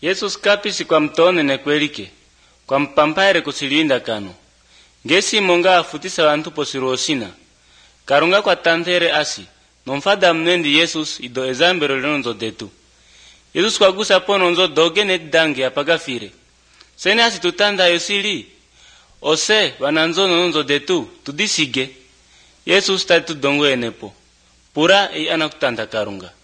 Yesu skapisi kwa mtone ne kwelike kwa mpampaire kusilinda kano ngesi monga afutisa wantu posirosina karunga kwa tantere asi nomfada mnendi Yesus ido ezambero lenonzo detu Yesus kwa gusa pono nzo doge ne dange apagafire sene asi tutanda yosili ose wananzo nonzo detu tudisige Yesus tatu dongo enepo pura anakutanda karunga